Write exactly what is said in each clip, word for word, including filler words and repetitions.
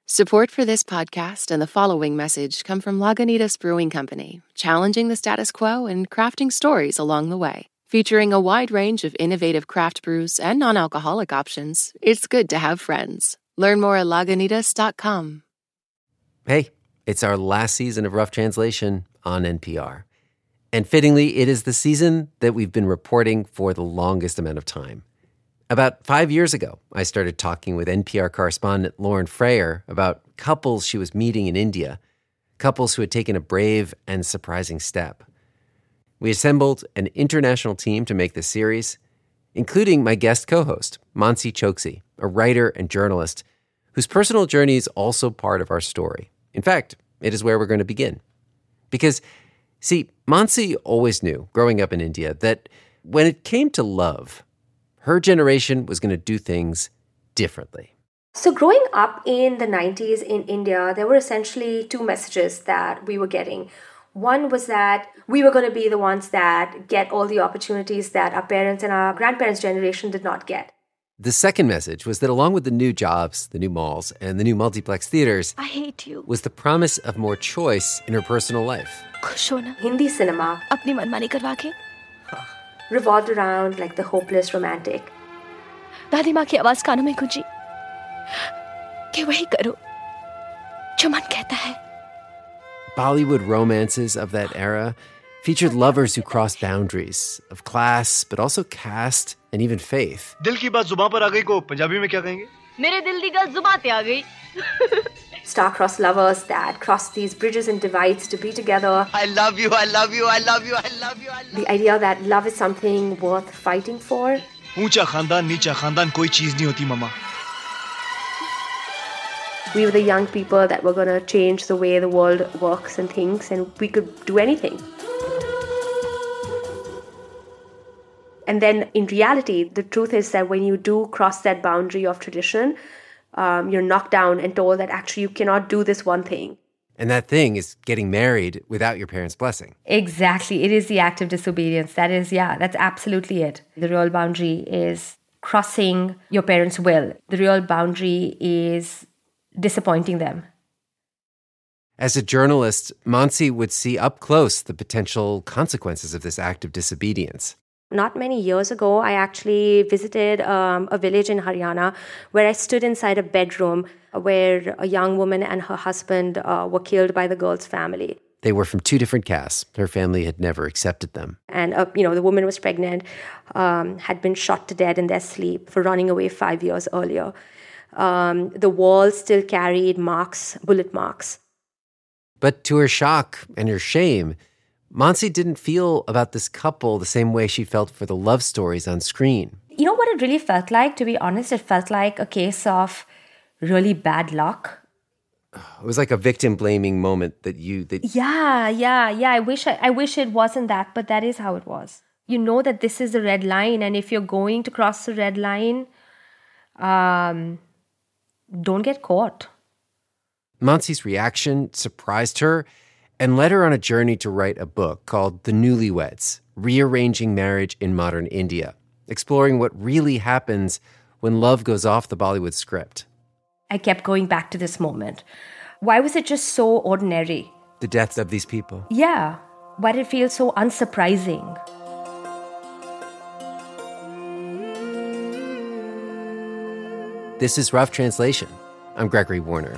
Support for this podcast and the following message come from Lagunitas Brewing Company, challenging the status quo and crafting stories along the way. Featuring a wide range of innovative craft brews and non-alcoholic options, it's good to have friends. Learn more at lagunitas dot com. Hey, it's our last season of Rough Translation on N P R. And fittingly, it is the season that we've been reporting for the longest amount of time. About five years ago, I started talking with N P R correspondent Lauren Frayer about couples she was meeting in India, couples who had taken a brave and surprising step. We assembled an international team to make this series, including my guest co-host, Mansi Choksi, a writer and journalist whose personal journey is also part of our story. In fact, it is where we're going to begin. Because, see, Mansi always knew, growing up in India, that when it came to love, her generation was going to do things differently. So growing up in the nineties in India, there were essentially two messages that we were getting. One was that we were going to be the ones that get all the opportunities that our parents and our grandparents' generation did not get. The second message was that along with the new jobs, the new malls, and the new multiplex theaters, I hate you, was the promise of more choice in her personal life. Hindi cinema apni manmani karwa ke revolved around like the hopeless romantic. दादी माँ की आवाज कानों में गूंजी कि वही करो जो मन कहता है. Bollywood romances of that era featured lovers who crossed boundaries of class, but also caste and even faith. दिल की बात जुबान पर आ गई को पंजाबी में क्या कहेंगे? मेरे दिल दी गल जुबान पे आ गई. Star-crossed lovers that cross these bridges and divides to be together. I love you, I love you, I love you, I love you, I love you. The idea that love is something worth fighting for. ऊंचा खानदान, नीचा खानदान कोई चीज नहीं होती मामा. We were the young people that were going to change the way the world works and thinks, and we could do anything. And then in reality, the truth is that when you do cross that boundary of tradition, Um, you're knocked down and told that actually you cannot do this one thing. And that thing is getting married without your parents' blessing. Exactly. It is the act of disobedience. That is, yeah, that's absolutely it. The real boundary is crossing your parents' will. The real boundary is disappointing them. As a journalist, Mansi would see up close the potential consequences of this act of disobedience. Not many years ago, I actually visited um, a village in Haryana where I stood inside a bedroom where a young woman and her husband uh, were killed by the girl's family. They were from two different castes. Her family had never accepted them. And, uh, you know, the woman was pregnant, um, had been shot to death in their sleep for running away five years earlier. Um, the walls still carried marks, bullet marks. But to her shock and her shame, Mansi didn't feel about this couple the same way she felt for the love stories on screen. You know what it really felt like, to be honest? It felt like a case of really bad luck. It was like a victim-blaming moment that you... That yeah, yeah, yeah. I wish I, I wish it wasn't that, but that is how it was. You know that this is the red line, and if you're going to cross the red line, um, don't get caught. Mansi's reaction surprised her and led her on a journey to write a book called The Newlyweds, Rearranging Marriage in Modern India, exploring what really happens when love goes off the Bollywood script. I kept going back to this moment. Why was it just so ordinary? The deaths of these people. Yeah. Why did it feel so unsurprising? This is Rough Translation. I'm Gregory Warner.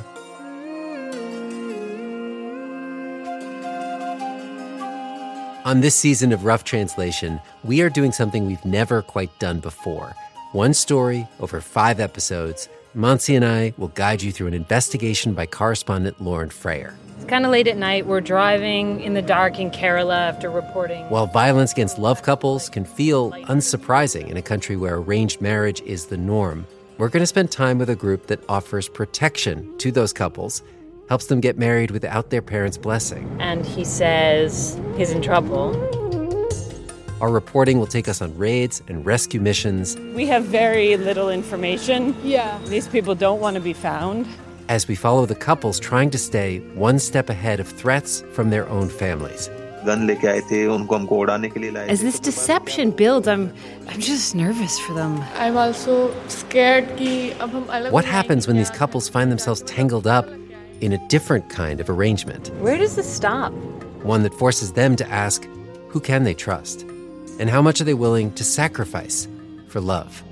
On this season of Rough Translation, we are doing something we've never quite done before. One story over five episodes. Mansi and I will guide you through an investigation by correspondent Lauren Frayer. It's kind of late at night. We're driving in the dark in Kerala after reporting. While violence against love couples can feel unsurprising in a country where arranged marriage is the norm, we're going to spend time with a group that offers protection to those couples, helps them get married without their parents' blessing. And he says he's in trouble. Our reporting will take us on raids and rescue missions. We have very little information. Yeah. These people don't want to be found. As we follow the couples trying to stay one step ahead of threats from their own families. As this deception builds, I'm I'm just nervous for them. I'm also scared कि अब हम अलग What happens when these couples find themselves tangled up in a different kind of arrangement? Where does this stop? One that forces them to ask, who can they trust? And how much are they willing to sacrifice for love?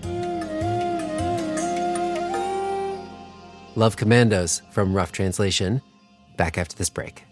Love Commandos from Rough Translation. Back after this break.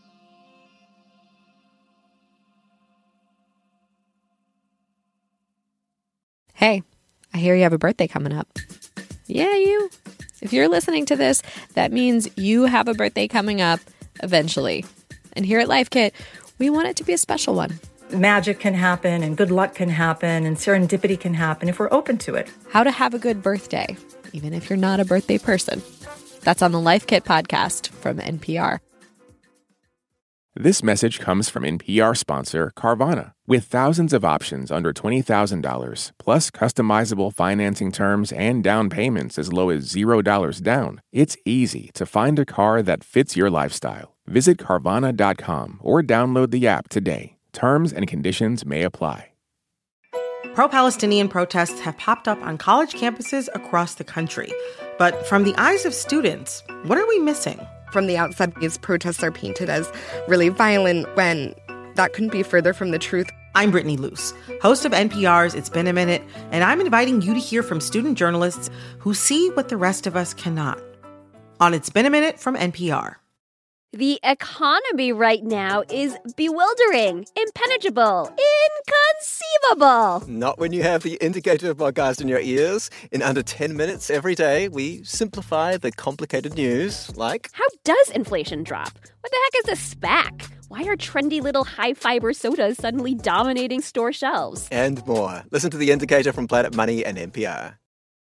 Hey, I hear you have a birthday coming up. Yeah, you. If you're listening to this, that means you have a birthday coming up eventually. And here at Life Kit, we want it to be a special one. Magic can happen and good luck can happen and serendipity can happen if we're open to it. How to have a good birthday, even if you're not a birthday person. That's on the Life Kit podcast from N P R. This message comes from N P R sponsor Carvana. With thousands of options under twenty thousand dollars, plus customizable financing terms and down payments as low as zero dollars down, it's easy to find a car that fits your lifestyle. Visit Carvana dot com or download the app today. Terms and conditions may apply. Pro-Palestinian protests have popped up on college campuses across the country. But from the eyes of students, what are we missing? From the outside, these protests are painted as really violent when that couldn't be further from the truth. I'm Brittany Luce, host of N P R's It's Been a Minute, and I'm inviting you to hear from student journalists who see what the rest of us cannot. On It's Been a Minute from N P R. The economy right now is bewildering, impenetrable, inconceivable. Not when you have the Indicator podcast in your ears. In under ten minutes every day, we simplify the complicated news, like... How does inflation drop? What the heck is a SPAC? Why are trendy little high-fiber sodas suddenly dominating store shelves? And more. Listen to the Indicator from Planet Money and N P R.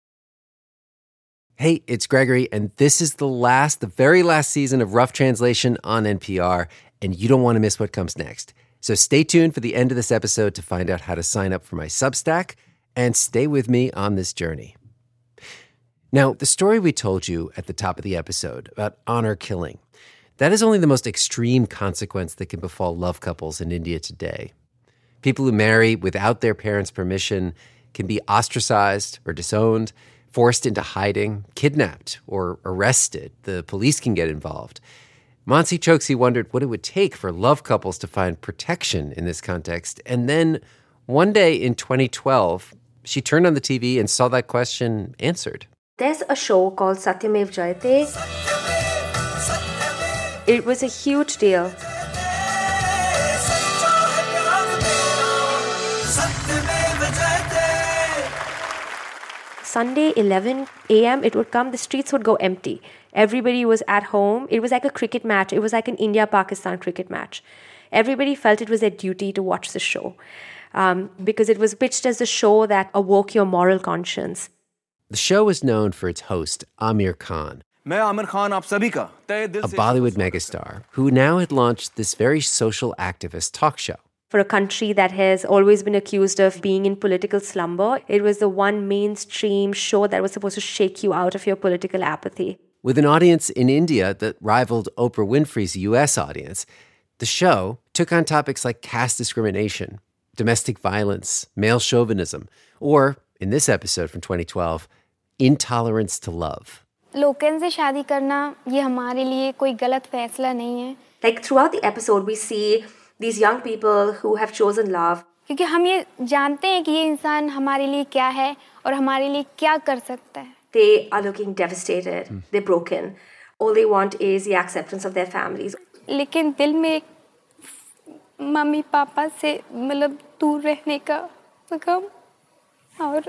Hey, it's Gregory, and this is the last, the very last season of Rough Translation on N P R, and you don't want to miss what comes next. So stay tuned for the end of this episode to find out how to sign up for my Substack, and stay with me on this journey. Now, the story we told you at the top of the episode about honor killing, that is only the most extreme consequence that can befall love couples in India today. People who marry without their parents' permission can be ostracized or disowned, forced into hiding, kidnapped, or arrested. The police can get involved. Mansi Choksi wondered what it would take for love couples to find protection in this context. And then one day in twenty twelve, she turned on the T V and saw that question answered. There's a show called Satyamev Jayate. It was a huge deal. Sunday, eleven a.m., it would come, the streets would go empty. Everybody was at home. It was like a cricket match. It was like an India-Pakistan cricket match. Everybody felt it was their duty to watch the show um, because it was pitched as a show that awoke your moral conscience. The show was known for its host, Aamir Khan, a Bollywood megastar who now had launched this very social activist talk show. For a country that has always been accused of being in political slumber, it was the one mainstream show that was supposed to shake you out of your political apathy. With an audience in India that rivaled Oprah Winfrey's U S audience, the show took on topics like caste discrimination, domestic violence, male chauvinism, or, in this episode from twenty twelve, intolerance to love. लोकन से शादी करना ये हमारे लिए कोई गलत फैसला नहीं है. Like throughout the episode, we see these young people who have chosen love. क्योंकि हम ये जानते हैं कि ये इंसान हमारे लिए क्या है और हमारे लिए क्या कर सकता है. They are looking devastated. Mm. They're broken. All they want is the acceptance of their families. लेकिन दिल में मम्मी पापा से मतलब दूर रहने का गम और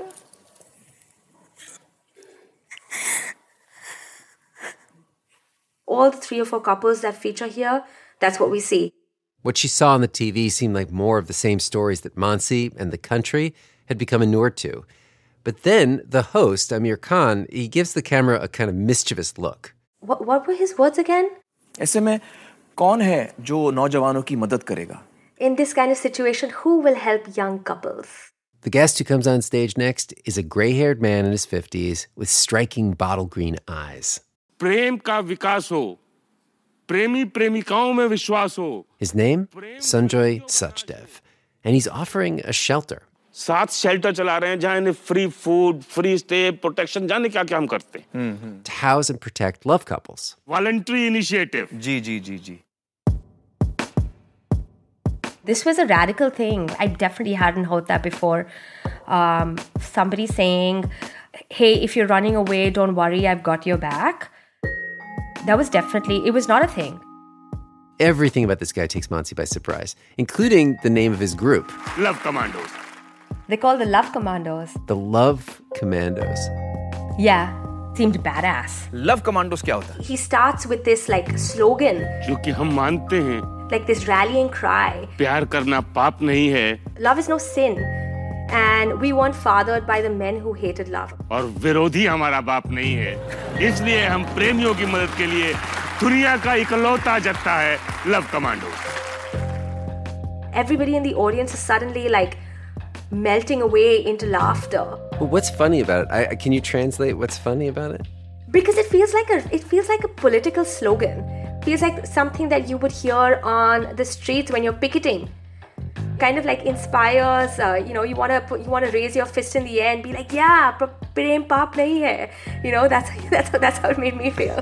all the three or four couples that feature here, that's what we see. What she saw on the T V seemed like more of the same stories that Mansi and the country had become inured to. But then the host, Aamir Khan, he gives the camera a kind of mischievous look. What, what were his words again? ऐसे में कौन है जो नौजवानों की मदद करेगा? In this kind of situation, who will help young couples? The guest who comes on stage next is a gray-haired man in his fifties with striking bottle green eyes. प्रेम का विकास हो प्रेमी प्रेमिकाओं में विश्वास हो. His name? Sanjoy Sachdev. And he's offering a shelter. सात shelter चला रहे हैं जहां इन्हें free food, free stay, protection, जाने क्या क्या हम करते हैं. To house and protect love couples. Voluntary initiative. Ji ji ji ji. This was a radical thing. I definitely hadn't heard that before. Um, somebody saying, hey, if you're running away, don't worry, I've got your back. That was definitely, it was not a thing. Everything about this guy takes Mansi by surprise, including the name of his group. Love Commandos. They call the Love Commandos. The Love Commandos. Yeah, seemed badass. Love Commandos क्या होता है? He starts with this like slogan. क्योंकि हम मानते हैं. Like this rallying cry. प्यार करना पाप नहीं है. Love is no sin. And we weren't fathered by the men who hated love. और विरोधी हमारा बाप नहीं है. इसलिए हम प्रेमियों की मदद के लिए दुनिया का इकलौता जत्था है Love Commandos. Everybody in the audience is suddenly like melting away into laughter. Well, what's funny about it? I, can you translate what's funny about it? Because it feels like a it feels like a political slogan. It feels like something that you would hear on the streets when you're picketing. Kind of like inspires, uh, you know, you want to you want to raise your fist in the air and be like, yeah, prem paap nahi hai. You know, that's that's that's how it made me feel.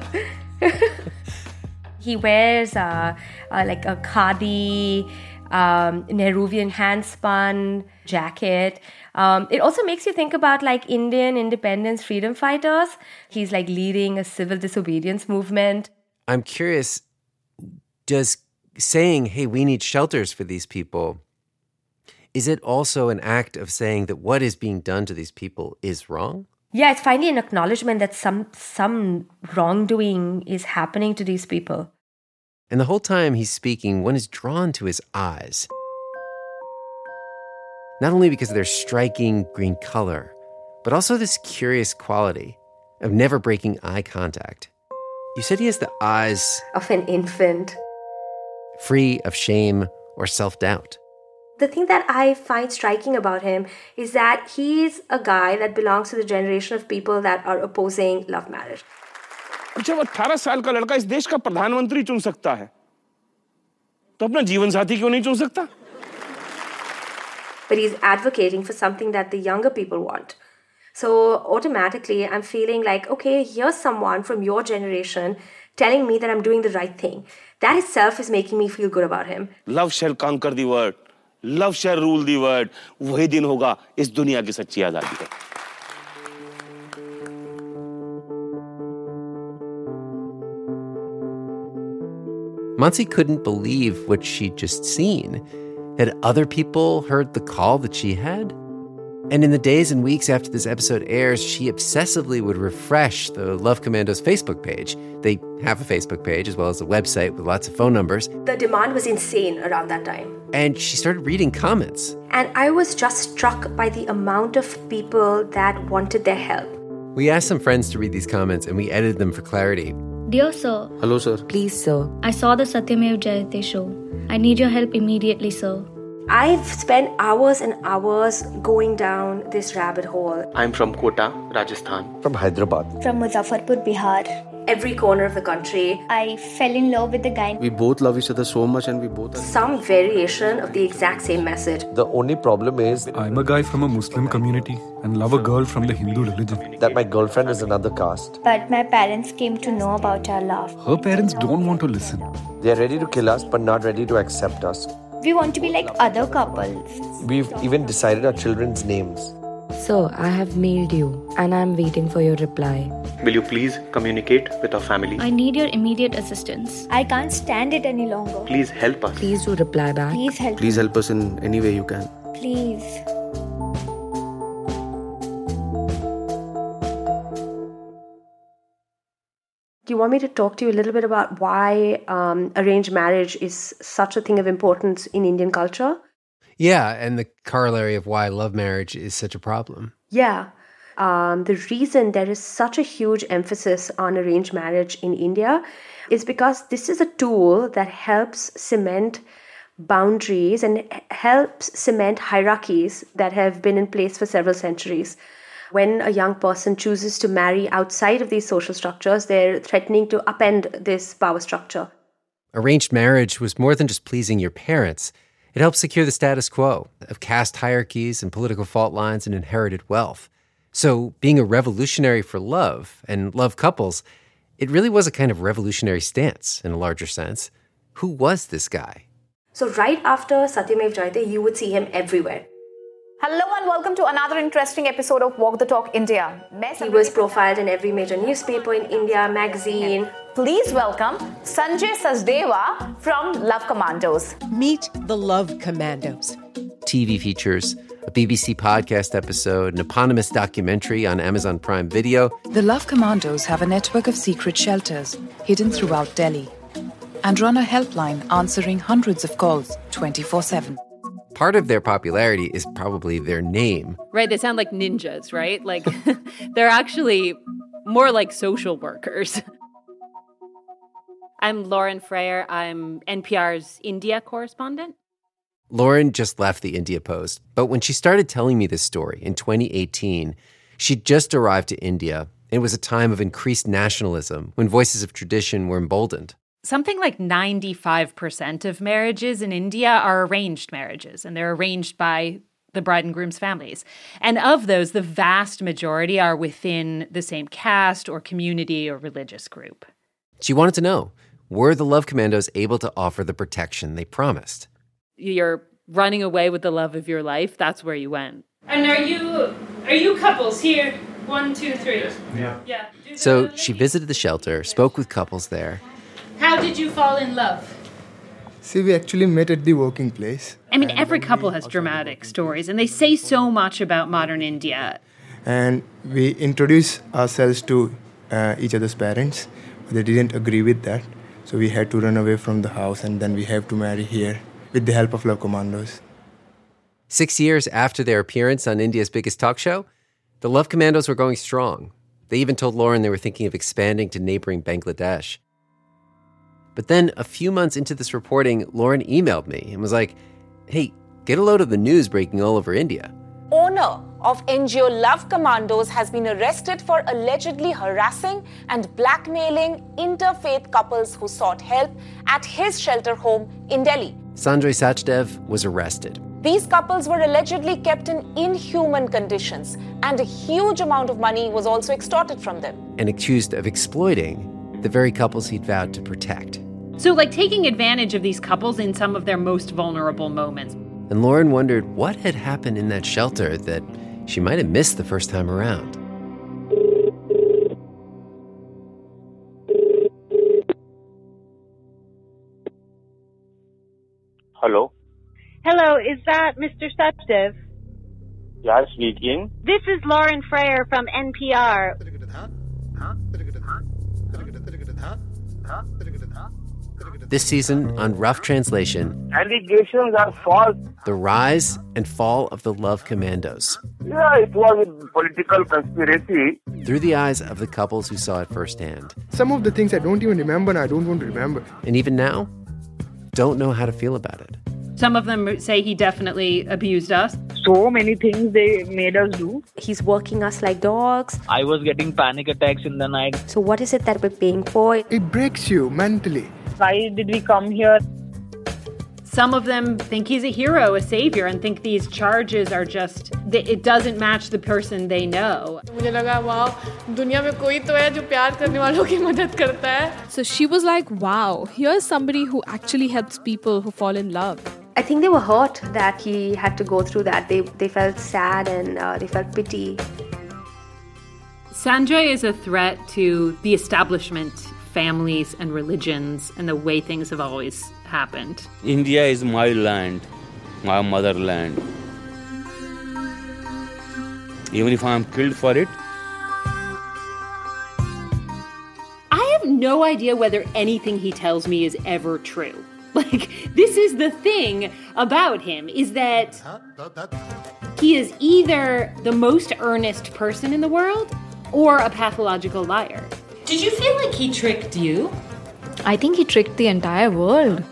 He wears uh, uh, like a khadi, um, Nehruvian handspun jacket. Um, it also makes you think about like Indian independence freedom fighters. He's like leading a civil disobedience movement. I'm curious, does saying, hey, we need shelters for these people, is it also an act of saying that what is being done to these people is wrong? Yeah, it's finally an acknowledgement that some some wrongdoing is happening to these people. And the whole time he's speaking, one is drawn to his eyes. Not only because of their striking green color, but also this curious quality of never breaking eye contact. You said he has the eyes of an infant, free of shame or self-doubt. The thing that I find striking about him is that he's a guy that belongs to the generation of people that are opposing love marriage. जब अठारह साल का लड़का इस देश का प्रधानमंत्री चुन सकता है, तो अपना जीवन साथी क्यों नहीं चुन सकता? But he's advocating for something that the younger people want. So automatically I'm feeling like, okay, here's someone from your generation telling me that I'm doing the right thing. That itself is making me feel good about him. Love shall conquer the world. Love shall rule the world. वही दिन होगा इस दुनिया की सच्ची आजादी का. Mansi couldn't believe what she'd just seen. Had other people heard the call that she had? And in the days and weeks after this episode airs, she obsessively would refresh the Love Commandos Facebook page. They have a Facebook page as well as a website with lots of phone numbers. The demand was insane around that time. And she started reading comments. And I was just struck by the amount of people that wanted their help. We asked some friends to read these comments and we edited them for clarity. Dear sir. Hello, sir. Please, sir. I saw the Satyamev Jayate show. I need your help immediately, sir. I've spent hours and hours going down this rabbit hole. I'm from Kota, Rajasthan. From Hyderabad. From Muzaffarpur, Bihar. Every corner of the country. I fell in love with the guy. We both love each other so much and we both are... Some variation of the exact same message. The only problem is... I'm a guy from a Muslim community and love a girl from the Hindu religion. That my girlfriend is another caste. But my parents came to know about our love. Her parents don't want to listen. They're ready to kill us but not ready to accept us. We want to be like other couples. We've even decided our children's names. So, I have mailed you and I'm waiting for your reply. Will you please communicate with our family? I need your immediate assistance. I can't stand it any longer. Please help us. Please do reply back. Please help Please help us in any way you can. Please. Do you want me to talk to you a little bit about why um, arranged marriage is such a thing of importance in Indian culture? Yeah, and the corollary of why love marriage is such a problem. Yeah. Um, the reason there is such a huge emphasis on arranged marriage in India is because this is a tool that helps cement boundaries and helps cement hierarchies that have been in place for several centuries. When a young person chooses to marry outside of these social structures, they're threatening to upend this power structure. Arranged marriage was more than just pleasing your parents. It helped secure the status quo of caste hierarchies and political fault lines and inherited wealth. So being a revolutionary for love and love couples, it really was a kind of revolutionary stance in a larger sense. Who was this guy? So right after Satyamev Jayate, you would see him everywhere. Hello and welcome to another interesting episode of Walk the Talk India. He was profiled in every major newspaper in India, magazine. Please welcome Sanjay Sachdeva from Love Commandos. Meet the Love Commandos. T V features, a B B C podcast episode, an eponymous documentary on Amazon Prime Video. The Love Commandos have a network of secret shelters hidden throughout Delhi and run a helpline answering hundreds of calls twenty-four seven. Part of their popularity is probably their name. Right, they sound like ninjas, right? Like, they're actually more like social workers. I'm Lauren Freyer. I'm N P R's India correspondent. Lauren just left the India Post, but when she started telling me this story in twenty eighteen, she'd just arrived to India. It was a time of increased nationalism when voices of tradition were emboldened. Something like ninety-five percent of marriages in India are arranged marriages, and they're arranged by the bride and groom's families. And of those, the vast majority are within the same caste or community or religious group. She wanted to know, were the Love Commandos able to offer the protection they promised? You're running away with the love of your life, that's where you went. And are you are you couples here? One, two, three. Yeah. Yeah. So she visited the shelter, spoke with couples there. How did you fall in love? See, we actually met at the working place. I mean, every couple has dramatic stories, and they say so much about modern India. And we introduced ourselves to uh, each other's parents. But they didn't agree with that. So we had to run away from the house, and then we have to marry here with the help of Love Commandos. Six years after their appearance on India's biggest talk show, the Love Commandos were going strong. They even told Lauren they were thinking of expanding to neighboring Bangladesh. But then a few months into this reporting, Lauren emailed me and was like, hey, get a load of the news breaking all over India. Owner of N G O Love Commandos has been arrested for allegedly harassing and blackmailing interfaith couples who sought help at his shelter home in Delhi. Sanjay Sachdev was arrested. These couples were allegedly kept in inhuman conditions, and a huge amount of money was also extorted from them. And accused of exploiting the very couples he'd vowed to protect. So, like, taking advantage of these couples in some of their most vulnerable moments. And Lauren wondered what had happened in that shelter that she might have missed the first time around. Hello. Hello, is that Mister Sachdev? Yeah, speaking. This is Lauren Freyer from N P R. This season on Rough Translation, Allegations are false. The rise and fall of the Love Commandos. Yeah, it was a political conspiracy. Through the eyes of the couples who saw it firsthand. Some of the things I don't even remember and I don't want to remember. And even now, don't know how to feel about it. Some of them say he definitely abused us. So many things they made us do. He's working us like dogs. I was getting panic attacks in the night. So what is it that we're paying for? It breaks you mentally. Why did we come here? Some of them think he's a hero, a savior, and think these charges are just, it doesn't match the person they know. मुझे लगा wow, दुनिया में कोई तो है जो प्यार करने वालों की मदद करता है. So she was like, wow, here's somebody who actually helps people who fall in love. I think they were hurt that he had to go through that. They they felt sad and uh, they felt pity. Sanjay is a threat to the establishment, families and religions, and the way things have always happened. India is my land, my motherland. Even if I am killed for it. I have no idea whether anything he tells me is ever true. Like, this is the thing about him, is that he is either the most earnest person in the world or a pathological liar. Did you feel like he tricked you? I think he tricked the entire world.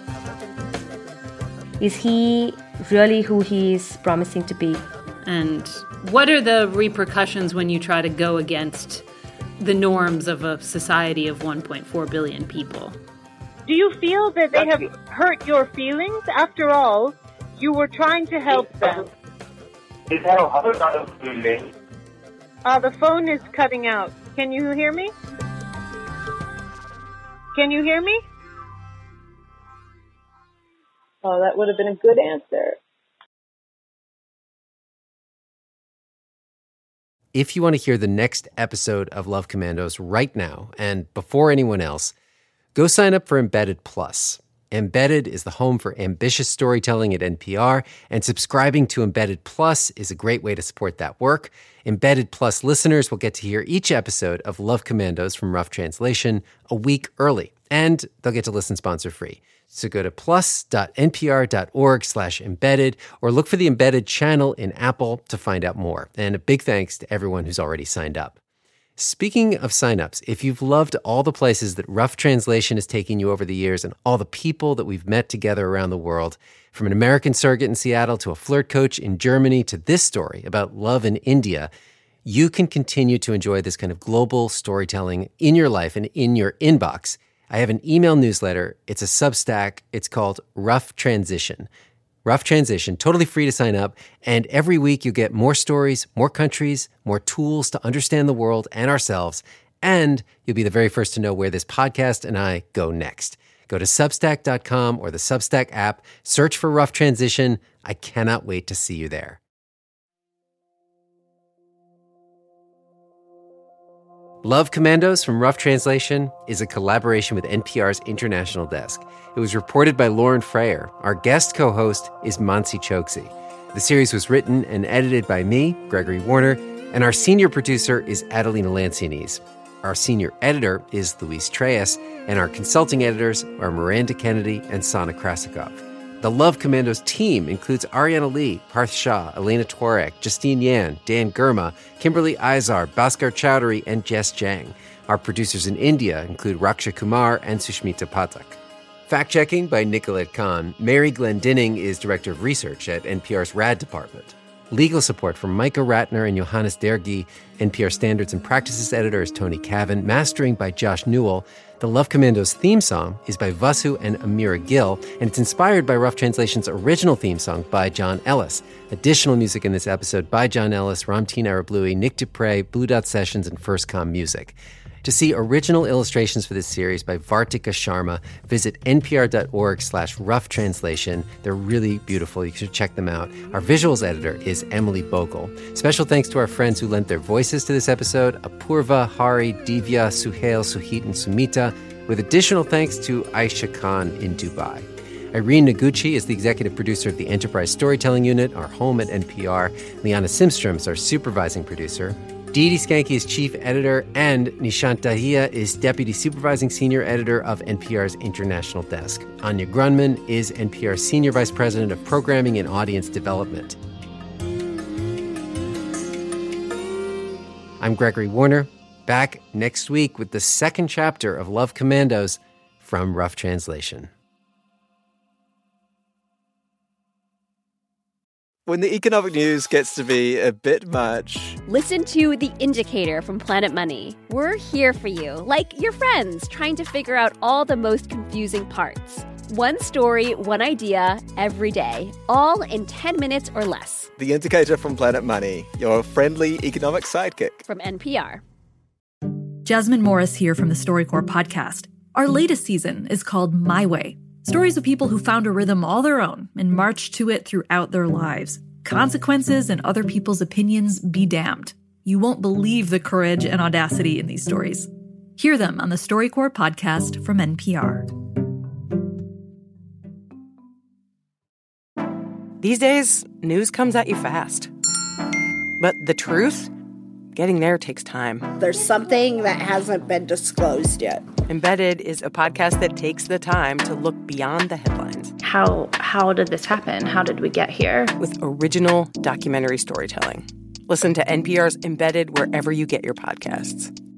Is he really who he's promising to be? And what are the repercussions when you try to go against the norms of a society of one point four billion people? Do you feel that they have hurt your feelings? After all, you were trying to help them. They have hurt our feelings. Uh, the phone is cutting out. Can you hear me? Can you hear me? Oh, that would have been a good answer. If you want to hear the next episode of Love Commandos right now and before anyone else, go sign up for Embedded Plus. Embedded is the home for ambitious storytelling at N P R, and subscribing to Embedded Plus is a great way to support that work. Embedded Plus listeners will get to hear each episode of Love Commandos from Rough Translation a week early, and they'll get to listen sponsor-free. So go to plus.npr.org slash embedded or look for the Embedded channel in Apple to find out more. And a big thanks to everyone who's already signed up. Speaking of signups, if you've loved all the places that Rough Translation has taken you over the years and all the people that we've met together around the world, from an American surrogate in Seattle to a flirt coach in Germany to this story about love in India, you can continue to enjoy this kind of global storytelling in your life and in your inbox. I have an email newsletter. It's a Substack. It's called Rough Transition. Rough Transition, totally free to sign up. And every week you get more stories, more countries, more tools to understand the world and ourselves. And you'll be the very first to know where this podcast and I go next. Go to substack dot com or the Substack app. Search for Rough Transition. I cannot wait to see you there. Love Commandos from Rough Translation is a collaboration with N P R's International Desk. It was reported by Lauren Freyer. Our guest co-host is Mansi Choksi. The series was written and edited by me, Gregory Warner, and our senior producer is Adelina Lancianese. Our senior editor is Luis Treyes, and our consulting editors are Miranda Kennedy and Sana Krasikov. The Love Commandos team includes Ariana Lee, Parth Shah, Elena Tworek, Justine Yan, Dan Gurma, Kimberly Izar, Bhaskar Chowdhury, and Jess Jang. Our producers in India include Raksha Kumar and Sushmita Pathak. Fact-checking by Nicolette Kahn. Mary Glendinning is Director of Research at N P R's RAD Department. Legal support from Micah Ratner and Johannes Dergi. N P R Standards and Practices Editor is Tony Cavan. Mastering by Josh Newell. The Love Commandos theme song is by Vasu and Amira Gill, and it's inspired by Rough Translation's original theme song by John Ellis. Additional music in this episode by John Ellis, Ramteen Arablouei, Nick Dupre, Blue Dot Sessions, and First Com Music. To see original illustrations for this series by Vartika Sharma, visit npr.org slash rough translation. They're really beautiful. You should check them out. Our visuals editor is Emily Bogle. Special thanks to our friends who lent their voices to this episode, Apurva, Hari, Divya, Suhail, Suhit, and Sumita, with additional thanks to Aisha Khan in Dubai. Irene Noguchi is the executive producer of the Enterprise Storytelling Unit, our home at N P R. Liana Simstrom is our supervising producer. Dee Dee Skanke is chief editor, and Nishant Dahiya is deputy supervising senior editor of N P R's International Desk. Anya Grunman is N P R's senior vice president of programming and audience development. I'm Gregory Warner, back next week with the second chapter of Love Commandos from Rough Translation. When the economic news gets to be a bit much... Listen to The Indicator from Planet Money. We're here for you, like your friends, trying to figure out all the most confusing parts. One story, one idea, every day, all in ten minutes or less. The Indicator from Planet Money, your friendly economic sidekick. From N P R. Jasmine Morris here from the StoryCorps podcast. Our latest season is called My Way. Stories of people who found a rhythm all their own and marched to it throughout their lives. Consequences and other people's opinions be damned. You won't believe the courage and audacity in these stories. Hear them on the StoryCorps podcast from N P R. These days, news comes at you fast. But the truth? Getting there takes time. There's something that hasn't been disclosed yet. Embedded is a podcast that takes the time to look beyond the headlines. How how did this happen? How did we get here? With original documentary storytelling. Listen to N P R's Embedded wherever you get your podcasts.